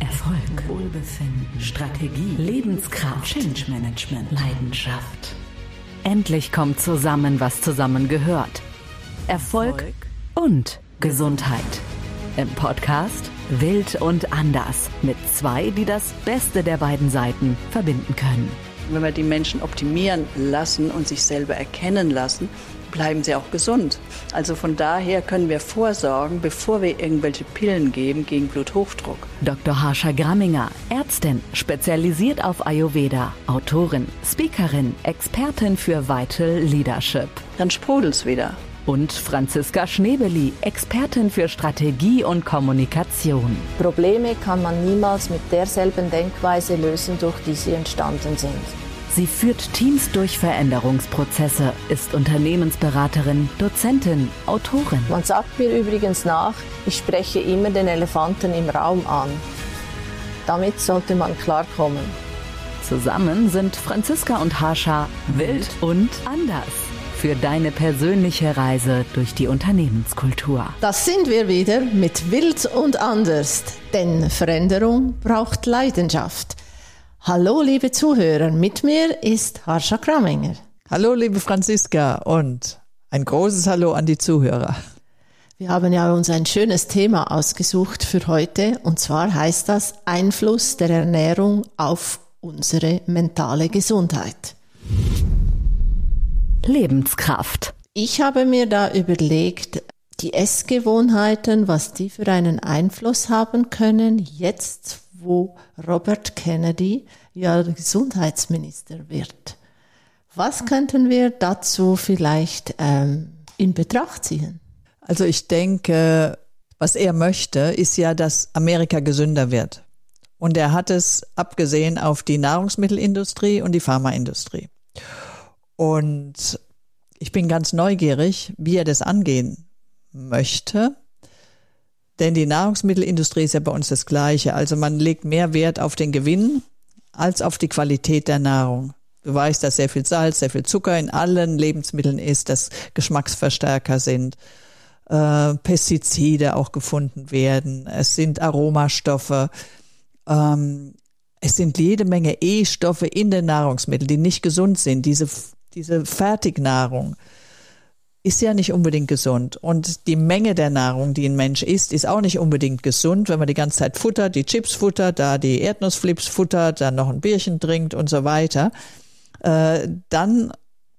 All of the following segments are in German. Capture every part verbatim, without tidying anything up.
Erfolg, Wohlbefinden, Strategie, Lebenskraft, Change Management, Leidenschaft. Endlich kommt zusammen, was zusammengehört. Erfolg, Erfolg und Gesundheit. Im Podcast Wild und Anders mit zwei, die das Beste der beiden Seiten verbinden können. Wenn wir die Menschen optimieren lassen und sich selber erkennen lassen, bleiben sie auch gesund. Also von daher können wir vorsorgen, bevor wir irgendwelche Pillen geben gegen Bluthochdruck. Doktor Harsha Gramminger, Ärztin, spezialisiert auf Ayurveda, Autorin, Speakerin, Expertin für Vital Leadership. Dann sprudelt's wieder. Und Franziska Schnebeli, Expertin für Strategie und Kommunikation. Probleme kann man niemals mit derselben Denkweise lösen, durch die sie entstanden sind. Sie führt Teams durch Veränderungsprozesse, ist Unternehmensberaterin, Dozentin, Autorin. Man sagt mir übrigens nach, ich spreche immer den Elefanten im Raum an. Damit sollte man klarkommen. Zusammen sind Franziska und Harsha wild und anders. Für deine persönliche Reise durch die Unternehmenskultur. Das sind wir wieder mit Wild und Anders, denn Veränderung braucht Leidenschaft. Hallo liebe Zuhörer, mit mir ist Harsha Gramminger. Hallo liebe Franziska und ein großes Hallo an die Zuhörer. Wir haben ja uns ein schönes Thema ausgesucht für heute und zwar heißt das Einfluss der Ernährung auf unsere mentale Gesundheit. Lebenskraft. Ich habe mir da überlegt, die Essgewohnheiten, was die für einen Einfluss haben können, jetzt wo Robert Kennedy ja Gesundheitsminister wird. Was könnten wir dazu vielleicht ähm, in Betracht ziehen? Also ich denke, was er möchte, ist ja, dass Amerika gesünder wird. Und er hat es abgesehen auf die Nahrungsmittelindustrie und die Pharmaindustrie. Und ich bin ganz neugierig, wie er das angehen möchte. Denn die Nahrungsmittelindustrie ist ja bei uns das Gleiche. Also man legt mehr Wert auf den Gewinn als auf die Qualität der Nahrung. Du weißt, dass sehr viel Salz, sehr viel Zucker in allen Lebensmitteln ist, dass Geschmacksverstärker sind, äh, Pestizide auch gefunden werden, es sind Aromastoffe, ähm, es sind jede Menge E-Stoffe in den Nahrungsmitteln, die nicht gesund sind. Diese, diese Fertignahrung ist ja nicht unbedingt gesund. Und die Menge der Nahrung, die ein Mensch isst, ist auch nicht unbedingt gesund, wenn man die ganze Zeit futtert, die Chips futtert, da die Erdnussflips futtert, dann noch ein Bierchen trinkt und so weiter. Äh, dann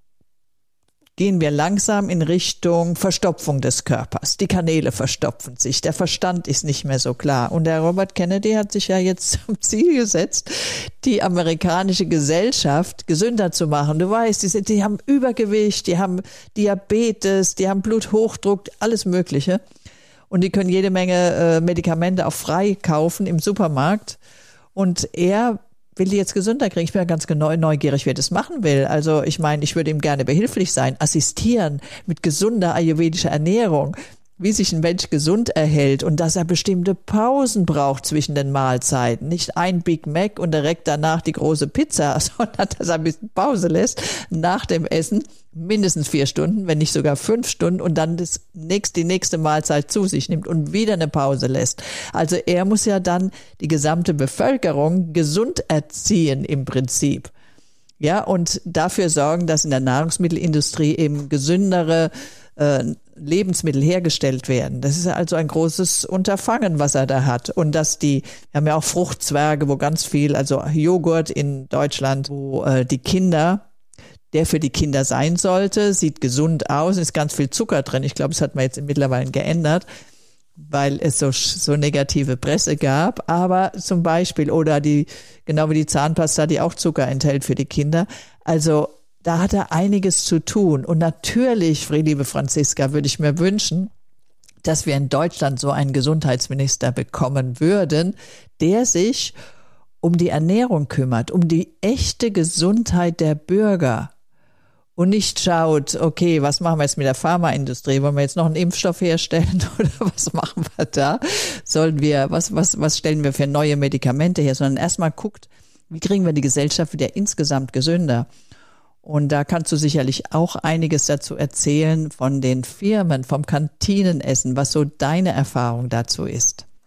gehen wir langsam in Richtung Verstopfung des Körpers. Die Kanäle verstopfen sich, der Verstand ist nicht mehr so klar. Und der Robert Kennedy hat sich ja jetzt zum Ziel gesetzt, die amerikanische Gesellschaft gesünder zu machen. Du weißt, die, sind, die haben Übergewicht, die haben Diabetes, die haben Bluthochdruck, alles Mögliche. Und die können jede Menge äh, Medikamente auch frei kaufen im Supermarkt. Und er will die jetzt gesünder kriegen. Ich bin ja ganz genau neugierig, wer das machen will. Also ich meine, ich würde ihm gerne behilflich sein, assistieren mit gesunder ayurvedischer Ernährung, wie sich ein Mensch gesund erhält und dass er bestimmte Pausen braucht zwischen den Mahlzeiten. Nicht ein Big Mac und direkt danach die große Pizza, sondern dass er ein bisschen Pause lässt nach dem Essen, mindestens vier Stunden, wenn nicht sogar fünf Stunden und dann das nächste, die nächste Mahlzeit zu sich nimmt und wieder eine Pause lässt. Also er muss ja dann die gesamte Bevölkerung gesund erziehen im Prinzip. Ja, und dafür sorgen, dass in der Nahrungsmittelindustrie eben gesündere äh, Lebensmittel hergestellt werden. Das ist also ein großes Unterfangen, was er da hat. Und dass die, wir haben ja auch Fruchtzwerge, wo ganz viel, also Joghurt in Deutschland, wo äh, die Kinder, der für die Kinder sein sollte, sieht gesund aus, ist ganz viel Zucker drin. Ich glaube, das hat man jetzt mittlerweile geändert, weil es so, so negative Presse gab. Aber zum Beispiel, oder die, genau wie die Zahnpasta, die auch Zucker enthält für die Kinder. Also da hat er einiges zu tun. Und natürlich, liebe Franziska, würde ich mir wünschen, dass wir in Deutschland so einen Gesundheitsminister bekommen würden, der sich um die Ernährung kümmert, um die echte Gesundheit der Bürger. Und nicht schaut, okay, was machen wir jetzt mit der Pharmaindustrie? Wollen wir jetzt noch einen Impfstoff herstellen oder was machen wir da? Sollen wir, was, was, was stellen wir für neue Medikamente her? Sondern erstmal guckt, wie kriegen wir die Gesellschaft wieder insgesamt gesünder? Und da kannst du sicherlich auch einiges dazu erzählen von den Firmen, vom Kantinenessen, was so deine Erfahrung dazu ist.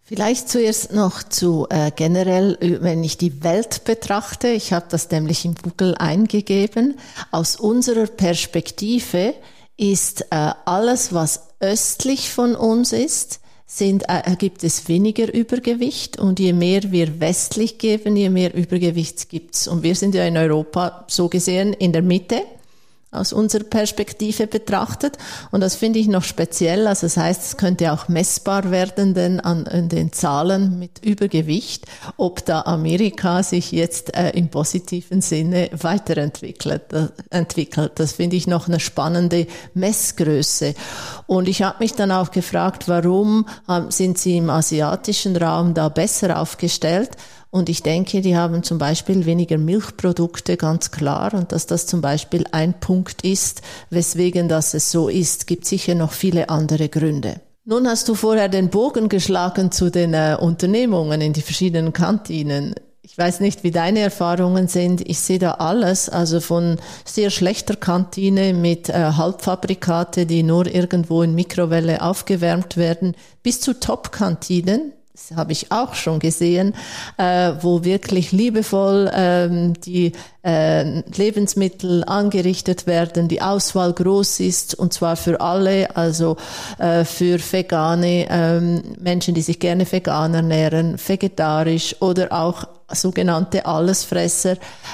Vielleicht zuerst noch zu äh, generell, wenn ich die Welt betrachte, ich habe das nämlich im Google eingegeben, aus unserer Perspektive ist äh, alles, was östlich von uns ist, sind, äh, gibt es weniger Übergewicht, und je mehr wir westlich geben, je mehr Übergewicht gibt's. Und wir sind ja in Europa so gesehen in der Mitte, aus unserer Perspektive betrachtet. Und das finde ich noch speziell. Also das heißt, es könnte auch messbar werden denn an, an den Zahlen mit Übergewicht, ob da Amerika sich jetzt äh, im positiven Sinne weiterentwickelt. Äh, entwickelt. Das finde ich noch eine spannende Messgröße. Und ich habe mich dann auch gefragt, warum äh, sind Sie im asiatischen Raum da besser aufgestellt? Und ich denke, die haben zum Beispiel weniger Milchprodukte, ganz klar. Und dass das zum Beispiel ein Punkt ist, weswegen das es so ist, gibt sicher noch viele andere Gründe. Nun hast du vorher den Bogen geschlagen zu den äh, Unternehmungen in die verschiedenen Kantinen. Ich weiß nicht, wie deine Erfahrungen sind. Ich sehe da alles, also von sehr schlechter Kantine mit äh, Halbfabrikate, die nur irgendwo in Mikrowelle aufgewärmt werden, bis zu Top-Kantinen. Das habe ich auch schon gesehen, äh, wo wirklich liebevoll ähm, die äh, Lebensmittel angerichtet werden, die Auswahl groß ist, und zwar für alle, also äh, für vegane ähm, Menschen, die sich gerne vegan ernähren, vegetarisch oder auch sogenannte Allesfresser.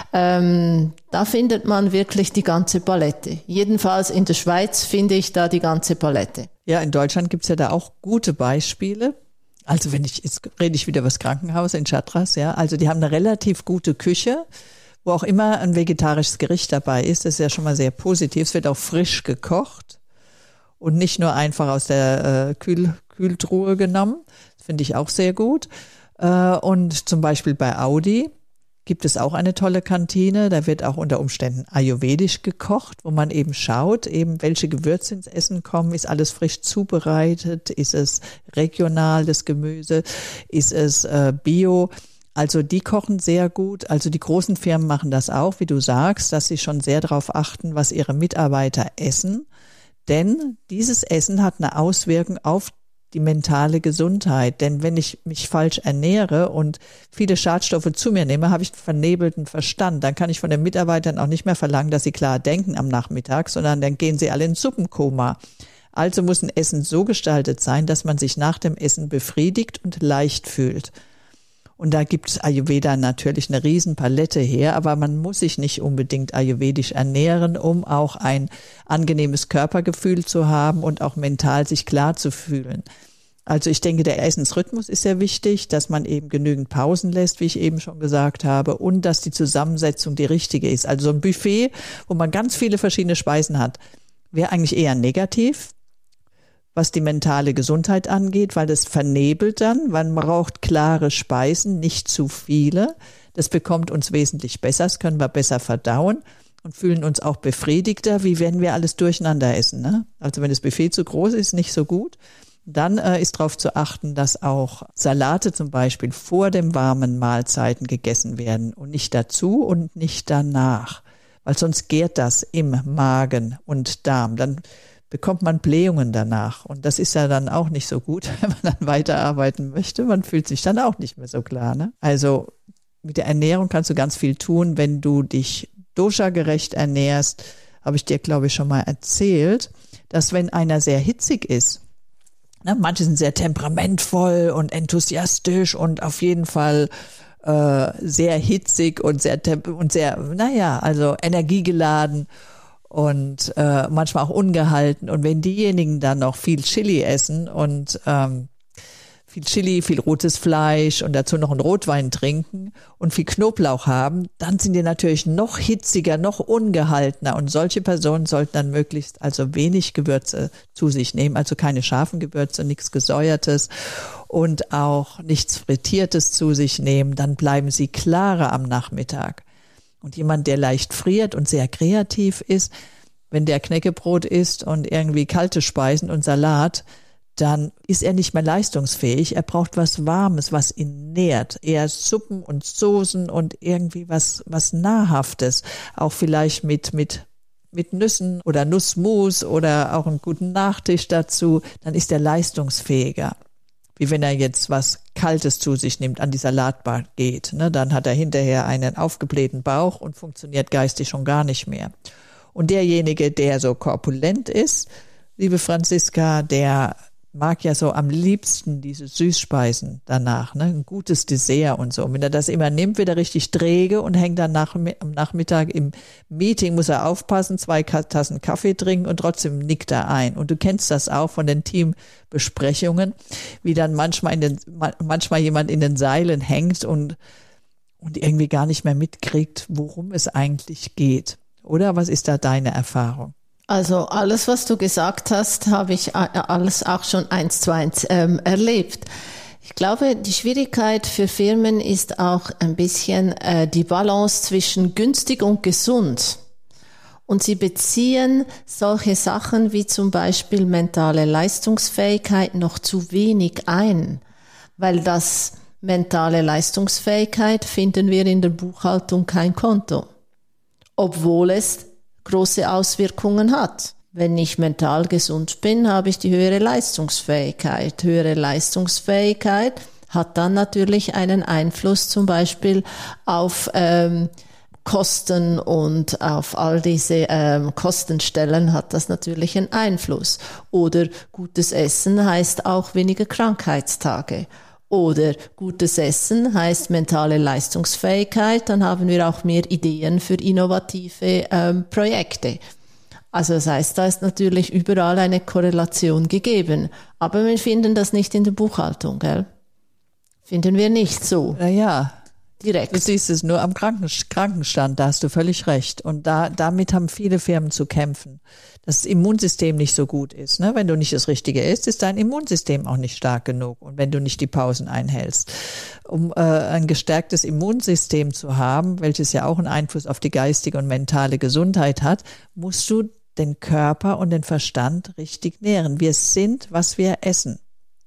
Ähm, da findet man wirklich die ganze Palette. Jedenfalls in der Schweiz finde ich da die ganze Palette. Ja, in Deutschland gibt's ja da auch gute Beispiele. Also wenn ich, jetzt rede ich wieder über das Krankenhaus in Chatras, ja. Also die haben eine relativ gute Küche, wo auch immer ein vegetarisches Gericht dabei ist. Das ist ja schon mal sehr positiv. Es wird auch frisch gekocht und nicht nur einfach aus der äh, Kühl, Kühltruhe genommen. Das finde ich auch sehr gut. Äh, und zum Beispiel bei Audi gibt es auch eine tolle Kantine. Da wird auch unter Umständen ayurvedisch gekocht, wo man eben schaut, eben welche Gewürze ins Essen kommen. Ist alles frisch zubereitet? Ist es regional, das Gemüse? Ist es äh, bio? Also die kochen sehr gut. Also die großen Firmen machen das auch, wie du sagst, dass sie schon sehr darauf achten, was ihre Mitarbeiter essen. Denn dieses Essen hat eine Auswirkung auf die mentale Gesundheit. Denn wenn ich mich falsch ernähre und viele Schadstoffe zu mir nehme, habe ich einen vernebelten Verstand. Dann kann ich von den Mitarbeitern auch nicht mehr verlangen, dass sie klar denken am Nachmittag, sondern dann gehen sie alle ins Suppenkoma. Also muss ein Essen so gestaltet sein, dass man sich nach dem Essen befriedigt und leicht fühlt. Und da gibt es Ayurveda natürlich eine Riesenpalette her, aber man muss sich nicht unbedingt ayurvedisch ernähren, um auch ein angenehmes Körpergefühl zu haben und auch mental sich klar zu fühlen. Also ich denke, der Essensrhythmus ist sehr wichtig, dass man eben genügend Pausen lässt, wie ich eben schon gesagt habe, und dass die Zusammensetzung die richtige ist. Also so ein Buffet, wo man ganz viele verschiedene Speisen hat, wäre eigentlich eher negativ, was die mentale Gesundheit angeht, weil das vernebelt dann. Man braucht klare Speisen, nicht zu viele. Das bekommt uns wesentlich besser, das können wir besser verdauen und fühlen uns auch befriedigter, wie wenn wir alles durcheinander essen. Ne? Also wenn das Buffet zu groß ist, nicht so gut. Dann äh, ist darauf zu achten, dass auch Salate zum Beispiel vor dem warmen Mahlzeiten gegessen werden und nicht dazu und nicht danach, weil sonst gärt das im Magen und Darm. Dann bekommt man Blähungen danach. Und das ist ja dann auch nicht so gut, wenn man dann weiterarbeiten möchte. Man fühlt sich dann auch nicht mehr so klar. Ne? Also mit der Ernährung kannst du ganz viel tun, wenn du dich dosha-gerecht ernährst. Habe ich dir, glaube ich, schon mal erzählt, dass wenn einer sehr hitzig ist, ne, manche sind sehr temperamentvoll und enthusiastisch und auf jeden Fall äh, sehr hitzig und sehr, und sehr, naja, also energiegeladen und äh, manchmal auch ungehalten. Und wenn diejenigen dann noch viel Chili essen und ähm, viel Chili, viel rotes Fleisch und dazu noch einen Rotwein trinken und viel Knoblauch haben, dann sind die natürlich noch hitziger, noch ungehaltener. Und solche Personen sollten dann möglichst also wenig Gewürze zu sich nehmen, also keine scharfen Gewürze, nichts Gesäuertes und auch nichts Frittiertes zu sich nehmen. Dann bleiben sie klarer am Nachmittag. Und jemand, der leicht friert und sehr kreativ ist, wenn der Knäckebrot isst und irgendwie kalte Speisen und Salat, dann ist er nicht mehr leistungsfähig. Er braucht was Warmes, was ihn nährt. Eher Suppen und Soßen und irgendwie was, was Nahrhaftes. Auch vielleicht mit, mit, mit Nüssen oder Nussmus oder auch einen guten Nachtisch dazu. Dann ist er leistungsfähiger. wie wenn er jetzt was Kaltes zu sich nimmt, an die Salatbar geht. Ne? Dann hat er hinterher einen aufgeblähten Bauch und funktioniert geistig schon gar nicht mehr. Und derjenige, der so korpulent ist, liebe Franziska, der mag ja so am liebsten diese Süßspeisen danach, ne? Ein gutes Dessert und so. Und wenn er das immer nimmt, wird er richtig träge und hängt dann nach, am Nachmittag im Meeting, muss er aufpassen, zwei Tassen Kaffee trinken und trotzdem nickt er ein. Und du kennst das auch von den Teambesprechungen, wie dann manchmal in den, manchmal jemand in den Seilen hängt und, und irgendwie gar nicht mehr mitkriegt, worum es eigentlich geht. Oder was ist da deine Erfahrung? Also alles, was du gesagt hast, habe ich alles auch schon eins zu eins ähm, erlebt. Ich glaube, die Schwierigkeit für Firmen ist auch ein bisschen äh, die Balance zwischen günstig und gesund. Und sie beziehen solche Sachen wie zum Beispiel mentale Leistungsfähigkeit noch zu wenig ein, weil das mentale Leistungsfähigkeit finden wir in der Buchhaltung kein Konto, obwohl es große Auswirkungen hat. Wenn ich mental gesund bin, habe ich die höhere Leistungsfähigkeit. Höhere Leistungsfähigkeit hat dann natürlich einen Einfluss zum Beispiel auf ähm, Kosten und auf all diese ähm, Kostenstellen hat das natürlich einen Einfluss. Oder gutes Essen heißt auch weniger Krankheitstage. Oder gutes Essen heißt mentale Leistungsfähigkeit, dann haben wir auch mehr Ideen für innovative ähm, Projekte. Also das heißt, da ist natürlich überall eine Korrelation gegeben. Aber wir finden das nicht in der Buchhaltung, gell? Finden wir nicht so. Na ja. Direkt. Du siehst es nur am Kranken, Krankenstand, da hast du völlig recht. Und da, damit haben viele Firmen zu kämpfen, dass das Immunsystem nicht so gut ist. Ne? Wenn du nicht das Richtige isst, ist dein Immunsystem auch nicht stark genug. Und wenn du nicht die Pausen einhältst. Um äh, ein gestärktes Immunsystem zu haben, welches ja auch einen Einfluss auf die geistige und mentale Gesundheit hat, musst du den Körper und den Verstand richtig nähren. Wir sind, was wir essen.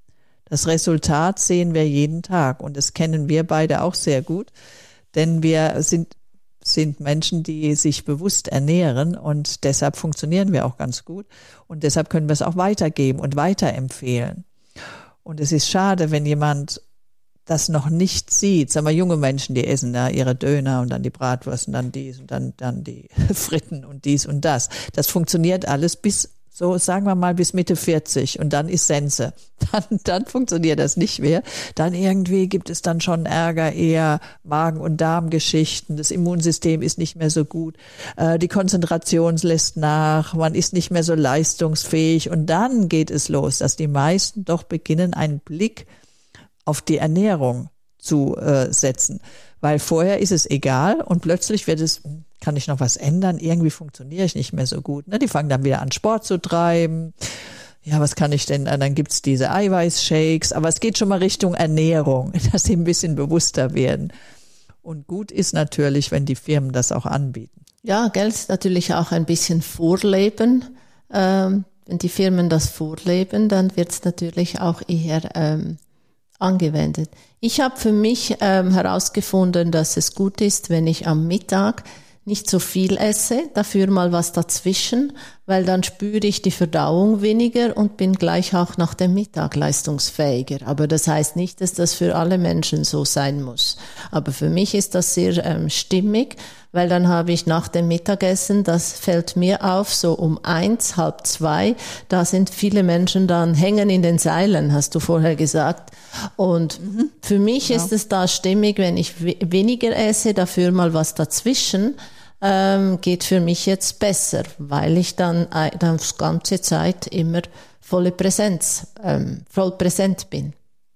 Das Resultat sehen wir jeden Tag und das kennen wir beide auch sehr gut, denn wir sind, sind Menschen, die sich bewusst ernähren und deshalb funktionieren wir auch ganz gut und deshalb können wir es auch weitergeben und weiterempfehlen. Und es ist schade, wenn jemand das noch nicht sieht. Sagen wir, junge Menschen, die essen da ihre Döner und dann die Bratwurst und dann dies und dann, dann die Fritten und dies und das. Das funktioniert alles bis so sagen wir mal bis Mitte vierzig und dann ist Sense. Dann, dann funktioniert das nicht mehr. Dann irgendwie gibt es dann schon Ärger, eher Magen- und Darmgeschichten. Das Immunsystem ist nicht mehr so gut. Äh, die Konzentration lässt nach. Man ist nicht mehr so leistungsfähig. Und dann geht es los, dass die meisten doch beginnen, einen Blick auf die Ernährung zu äh, setzen. Weil vorher ist es egal und plötzlich wird es, kann ich noch was ändern? Irgendwie funktioniere ich nicht mehr so gut. Ne? Die fangen dann wieder an, Sport zu treiben. Ja, was kann ich denn? Dann gibt's diese Eiweißshakes. Aber es geht schon mal Richtung Ernährung, dass sie ein bisschen bewusster werden. Und gut ist natürlich, wenn die Firmen das auch anbieten. Ja, Geld ist natürlich auch ein bisschen Vorleben. Ähm, wenn die Firmen das vorleben, dann wird's natürlich auch eher ähm, angewendet. Ich habe für mich ähm, herausgefunden, dass es gut ist, wenn ich am Mittag nicht so viel esse, dafür mal was dazwischen, weil dann spüre ich die Verdauung weniger und bin gleich auch nach dem Mittag leistungsfähiger. Aber das heißt nicht, dass das für alle Menschen so sein muss. Aber für mich ist das sehr ähm, stimmig, weil dann habe ich nach dem Mittagessen, das fällt mir auf, so um eins, halb zwei, da sind viele Menschen dann hängen in den Seilen, hast du vorher gesagt. Und mhm. für mich ja. ist es da stimmig, wenn ich we- weniger esse, dafür mal was dazwischen, ähm, geht für mich jetzt besser, weil ich dann, äh, dann die ganze Zeit immer volle Präsenz, ähm, voll präsent bin.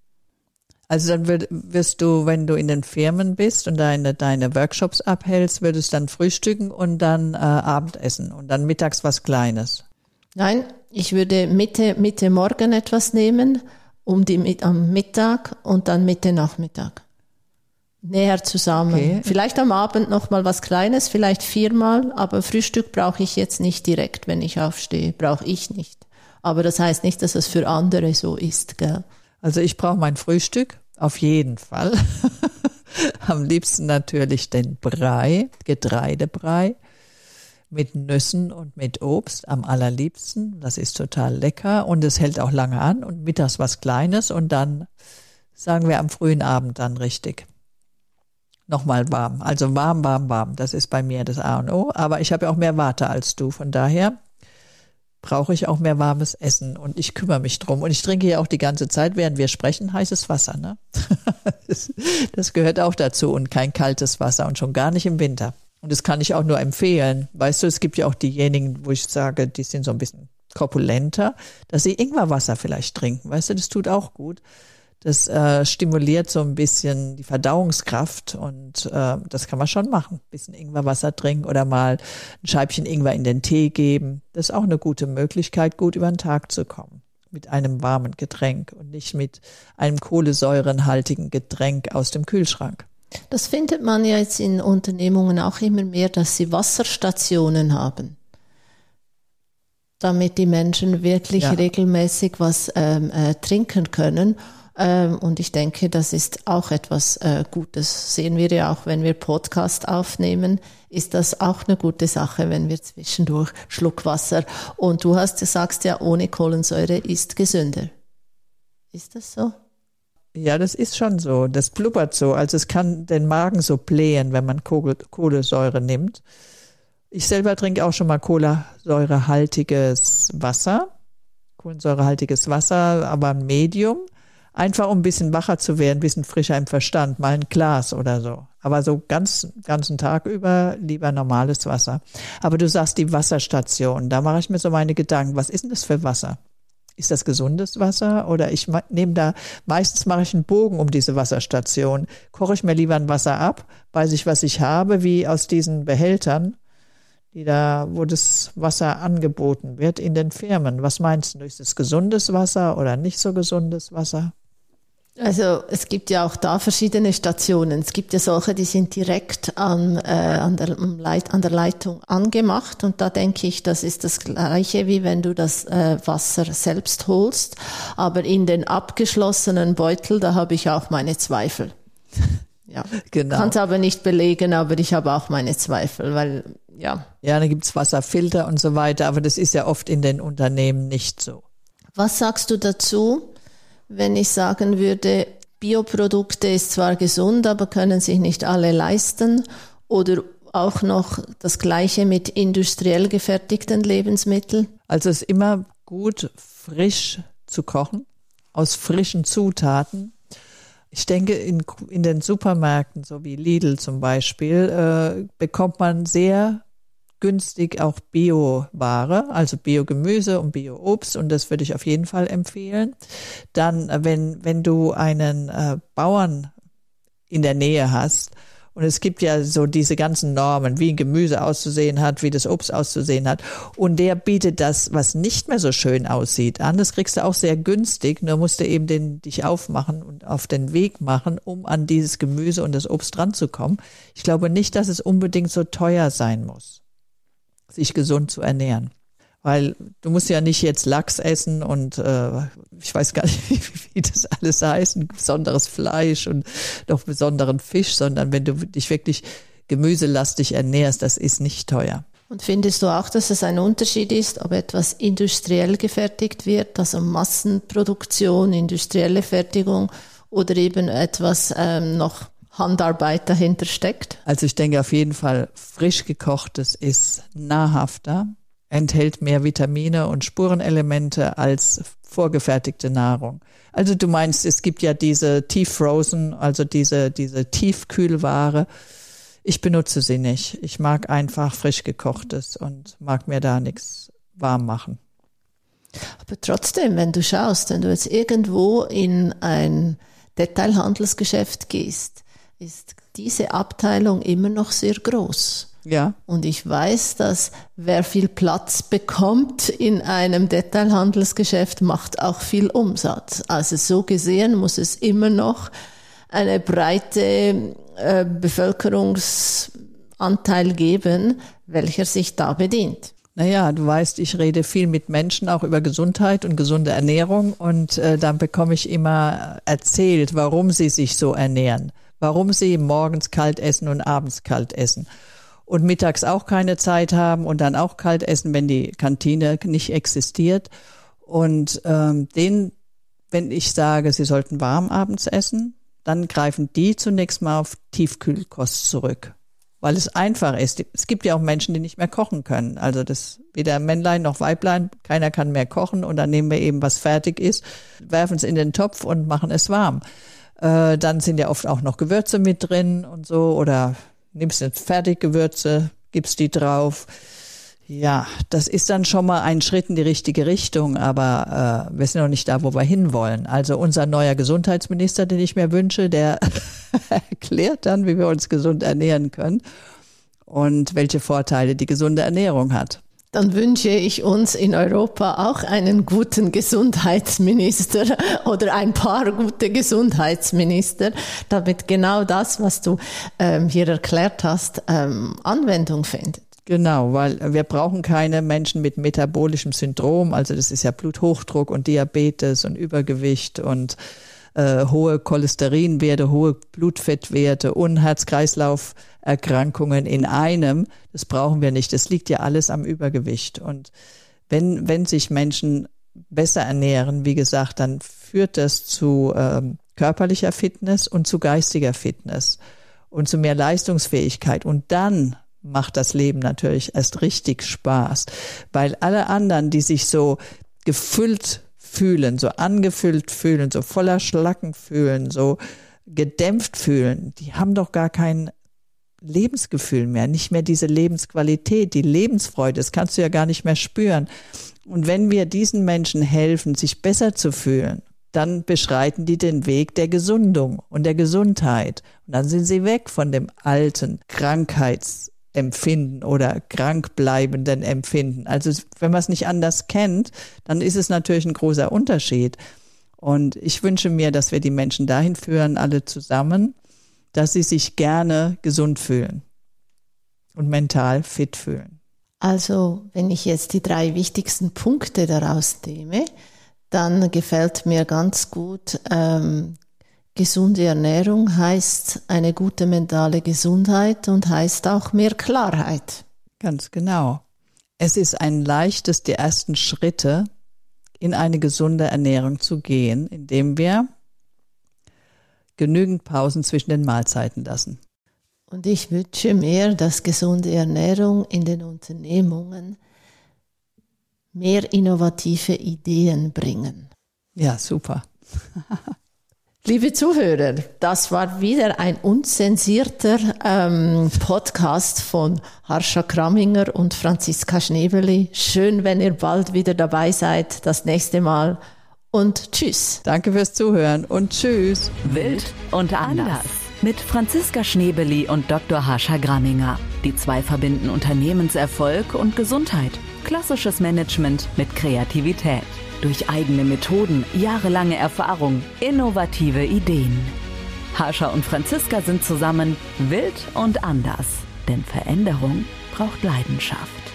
Also dann wirst, wirst du, wenn du in den Firmen bist und deine, deine Workshops abhältst, würdest du dann frühstücken und dann äh, Abendessen und dann mittags was Kleines? Nein, ich würde Mitte, Mitte Morgen etwas nehmen, um die am Mittag und dann Mitte Nachmittag. Näher zusammen. Okay. Vielleicht am Abend noch mal was Kleines, vielleicht viermal, aber Frühstück brauche ich jetzt nicht direkt, wenn ich aufstehe. Brauche ich nicht. Aber das heißt nicht, dass es für andere so ist, gell? Also ich brauche mein Frühstück, auf jeden Fall. Am liebsten natürlich den Brei, Getreidebrei mit Nüssen und mit Obst am allerliebsten. Das ist total lecker und es hält auch lange an und mittags was Kleines und dann, sagen wir am frühen Abend dann richtig. Nochmal warm. Also warm, warm, warm. Das ist bei mir das A und O. Aber ich habe ja auch mehr Warte als du. Von daher brauche ich auch mehr warmes Essen und ich kümmere mich drum. Und ich trinke ja auch die ganze Zeit, während wir sprechen, heißes Wasser. Ne? das, das gehört auch dazu und kein kaltes Wasser und schon gar nicht im Winter. Und das kann ich auch nur empfehlen. Weißt du, es gibt ja auch diejenigen, wo ich sage, die sind so ein bisschen korpulenter, dass sie Ingwerwasser vielleicht trinken. Weißt du, das tut auch gut. Das äh, stimuliert so ein bisschen die Verdauungskraft und äh, das kann man schon machen. Ein bisschen Ingwerwasser trinken oder mal ein Scheibchen Ingwer in den Tee geben. Das ist auch eine gute Möglichkeit, gut über den Tag zu kommen. Mit einem warmen Getränk und nicht mit einem kohlensäurenhaltigen Getränk aus dem Kühlschrank. Das findet man ja jetzt in Unternehmungen auch immer mehr, dass sie Wasserstationen haben, damit die Menschen wirklich ja. regelmäßig was ähm, äh, trinken können. Ähm, und ich denke, das ist auch etwas äh, Gutes. Sehen wir ja auch, wenn wir Podcast aufnehmen, ist das auch eine gute Sache, wenn wir zwischendurch Schluck Wasser. Und du hast, du sagst ja, ohne Kohlensäure ist gesünder. Ist das so? Ja, das ist schon so. Das blubbert so. Also es kann den Magen so blähen, wenn man Kohlensäure nimmt. Ich selber trinke auch schon mal kohlensäurehaltiges Wasser. Kohlensäurehaltiges Wasser, aber ein Medium. Einfach um ein bisschen wacher zu werden, ein bisschen frischer im Verstand, mal ein Glas oder so. Aber so ganz ganzen Tag über lieber normales Wasser. Aber du sagst die Wasserstation, da mache ich mir so meine Gedanken. Was ist denn das für Wasser? Ist das gesundes Wasser? Oder ich nehme da, meistens mache ich einen Bogen um diese Wasserstation. Koche ich mir lieber ein Wasser ab, weiß ich, was ich habe, wie aus diesen Behältern, die da, wo das Wasser angeboten wird in den Firmen. Was meinst du? Ist das gesundes Wasser oder nicht so gesundes Wasser? Also es gibt ja auch da verschiedene Stationen. Es gibt ja solche, die sind direkt an, äh, an, der, an der Leitung angemacht und da denke ich, das ist das Gleiche, wie wenn du das äh, Wasser selbst holst. Aber in den abgeschlossenen Beutel, da habe ich auch meine Zweifel. Ja, genau. Kann es aber nicht belegen, aber ich habe auch meine Zweifel, weil ja. Ja, da gibt's Wasserfilter und so weiter, aber das ist ja oft in den Unternehmen nicht so. Was sagst du dazu, wenn ich sagen würde, Bioprodukte ist zwar gesund, aber können sich nicht alle leisten, oder auch noch das Gleiche mit industriell gefertigten Lebensmitteln? Also es ist immer gut, frisch zu kochen, aus frischen Zutaten. Ich denke, in, in den Supermärkten, so wie Lidl zum Beispiel, äh, bekommt man sehr günstig auch Bio-Ware, also Biogemüse und Bio-Obst, und das würde ich auf jeden Fall empfehlen. Dann, wenn, wenn du einen äh, Bauern in der Nähe hast, und es gibt ja so diese ganzen Normen, wie ein Gemüse auszusehen hat, wie das Obst auszusehen hat. Und der bietet das, was nicht mehr so schön aussieht, an. Das kriegst du auch sehr günstig, nur musst du eben den, dich aufmachen und auf den Weg machen, um an dieses Gemüse und das Obst ranzukommen. Ich glaube nicht, dass es unbedingt so teuer sein muss, sich gesund zu ernähren. Weil du musst ja nicht jetzt Lachs essen und äh, ich weiß gar nicht, wie, wie das alles heißt, ein besonderes Fleisch und noch besonderen Fisch, sondern wenn du dich wirklich gemüselastig ernährst, das ist nicht teuer. Und findest du auch, dass es ein Unterschied ist, ob etwas industriell gefertigt wird, also Massenproduktion, industrielle Fertigung, oder eben etwas ähm, noch Handarbeit dahinter steckt? Also ich denke auf jeden Fall, frisch gekochtes ist nahrhafter, enthält mehr Vitamine und Spurenelemente als vorgefertigte Nahrung. Also du meinst, es gibt ja diese Tief-Frozen, also diese, diese Tiefkühlware. Ich benutze sie nicht. Ich mag einfach frisch gekochtes und mag mir da nichts warm machen. Aber trotzdem, wenn du schaust, wenn du jetzt irgendwo in ein Detailhandelsgeschäft gehst, ist diese Abteilung immer noch sehr groß. Ja. Und ich weiß, dass wer viel Platz bekommt in einem Detailhandelsgeschäft, macht auch viel Umsatz. Also so gesehen muss es immer noch eine breite äh, Bevölkerungsanteil geben, welcher sich da bedient. Naja, du weißt, ich rede viel mit Menschen, auch über Gesundheit und gesunde Ernährung, und äh, dann bekomme ich immer erzählt, warum sie sich so ernähren, warum sie morgens kalt essen und abends kalt essen. und mittags auch keine Zeit haben und dann auch kalt essen, wenn die Kantine nicht existiert. Und ähm, denen, wenn ich sage, sie sollten warm abends essen, dann greifen die zunächst mal auf Tiefkühlkost zurück, weil es einfach ist. Es gibt ja auch Menschen, die nicht mehr kochen können. Also das weder Männlein noch Weiblein, keiner kann mehr kochen und dann nehmen wir eben, was fertig ist, werfen es in den Topf und machen es warm. Äh, dann sind ja oft auch noch Gewürze mit drin und so oder nimmst du Fertiggewürze, gibst die drauf. Ja, das ist dann schon mal ein Schritt in die richtige Richtung, aber äh, wir sind noch nicht da, wo wir hinwollen. Also unser neuer Gesundheitsminister, den ich mir wünsche, der erklärt dann, wie wir uns gesund ernähren können und welche Vorteile die gesunde Ernährung hat. Dann wünsche ich uns in Europa auch einen guten Gesundheitsminister oder ein paar gute Gesundheitsminister, damit genau das, was du ähm, hier erklärt hast, ähm, Anwendung findet. Genau, weil wir brauchen keine Menschen mit metabolischem Syndrom, also das ist ja Bluthochdruck und Diabetes und Übergewicht und äh, hohe Cholesterinwerte, hohe Blutfettwerte und Herz-Kreislauf-Erkrankungen in einem. Das brauchen wir nicht, das liegt ja alles am Übergewicht. Und wenn, wenn sich Menschen besser ernähren, wie gesagt, dann führt das zu ähm, körperlicher Fitness und zu geistiger Fitness und zu mehr Leistungsfähigkeit und dann macht das Leben natürlich erst richtig Spaß, weil alle anderen, die sich so gefüllt fühlen, so angefüllt fühlen, so voller Schlacken fühlen, so gedämpft fühlen, die haben doch gar kein Lebensgefühl mehr, nicht mehr diese Lebensqualität, die Lebensfreude, das kannst du ja gar nicht mehr spüren. Und wenn wir diesen Menschen helfen, sich besser zu fühlen, dann beschreiten die den Weg der Gesundung und der Gesundheit. Und dann sind sie weg von dem alten Krankheits Empfinden oder krankbleibenden Empfinden. Also wenn man es nicht anders kennt, dann ist es natürlich ein großer Unterschied. Und ich wünsche mir, dass wir die Menschen dahin führen, alle zusammen, dass sie sich gerne gesund fühlen und mental fit fühlen. Also wenn ich jetzt die drei wichtigsten Punkte daraus nehme, dann gefällt mir ganz gut, ähm, gesunde Ernährung heißt eine gute mentale Gesundheit und heißt auch mehr Klarheit. Ganz genau. Es ist ein leichtes, die ersten Schritte in eine gesunde Ernährung zu gehen, indem wir genügend Pausen zwischen den Mahlzeiten lassen. Und ich wünsche mir, dass gesunde Ernährung in den Unternehmungen mehr innovative Ideen bringen. Ja, super. Liebe Zuhörer, das war wieder ein unzensierter ähm, Podcast von Harsha Kramminger und Franziska Schnebeli. Schön, wenn ihr bald wieder dabei seid, das nächste Mal. Und tschüss. Danke fürs Zuhören und tschüss. Wild und anders. Mit Franziska Schnebeli und Doktor Harsha Kramminger. Die zwei verbinden Unternehmenserfolg und Gesundheit. Klassisches Management mit Kreativität. Durch eigene Methoden, jahrelange Erfahrung, innovative Ideen. Harsha und Franziska sind zusammen wild und anders. Denn Veränderung braucht Leidenschaft.